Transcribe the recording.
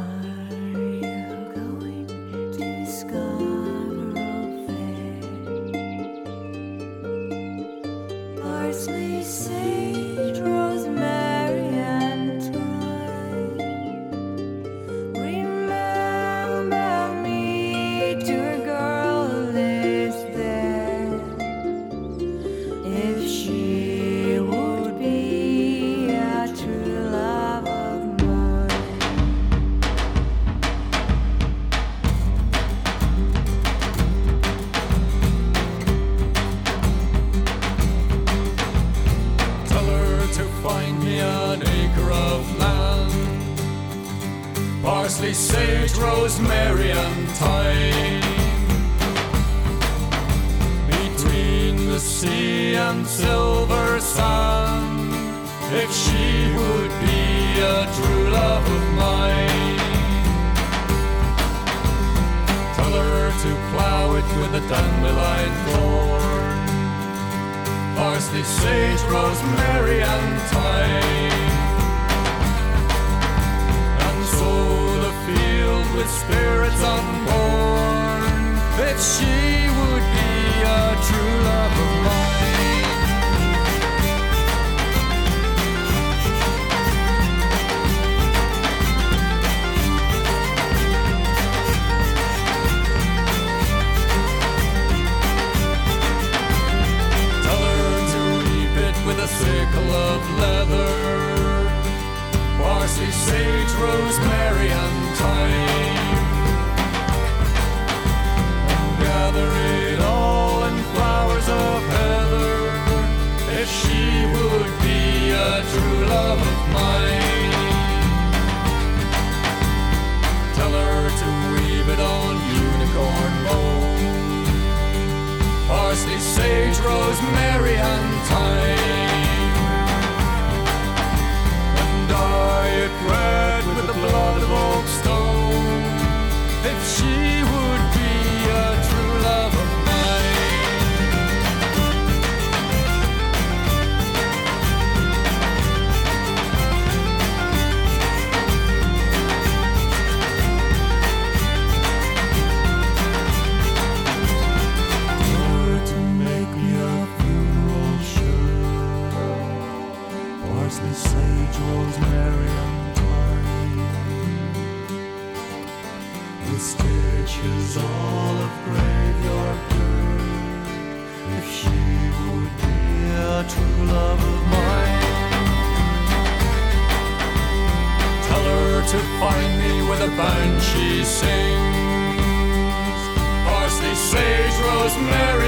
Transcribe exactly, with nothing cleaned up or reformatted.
Parsley, sage, rosemary, and thyme. Remember me to a girl who lives there. If she would be a true love of mine. Tell her to find me an acre of land, parsley, sage, rosemary, and thyme, between the sea and silver sand. If she would be a true love of mine, tell her to plough it with a dandelion thorn, parsley, sage, rosemary, and thyme, and sow the field with spirits unborn. If she would be a true love of mine. With a sickle of leather, parsley, sage, rosemary, and thyme, and gather it all in flowers of heather. If she would be a true love of mine, tell her to weave it on unicorn bone, parsley, sage, rosemary, and thyme, and dye it red with the blood of oak stone. If she would be a true love of parsley, sage, rosemary, and thyme, with stitches all of graveyard dirt. If she would be a true love of mine, tell her to find me where the banshee sings, parsley, sage, rosemary,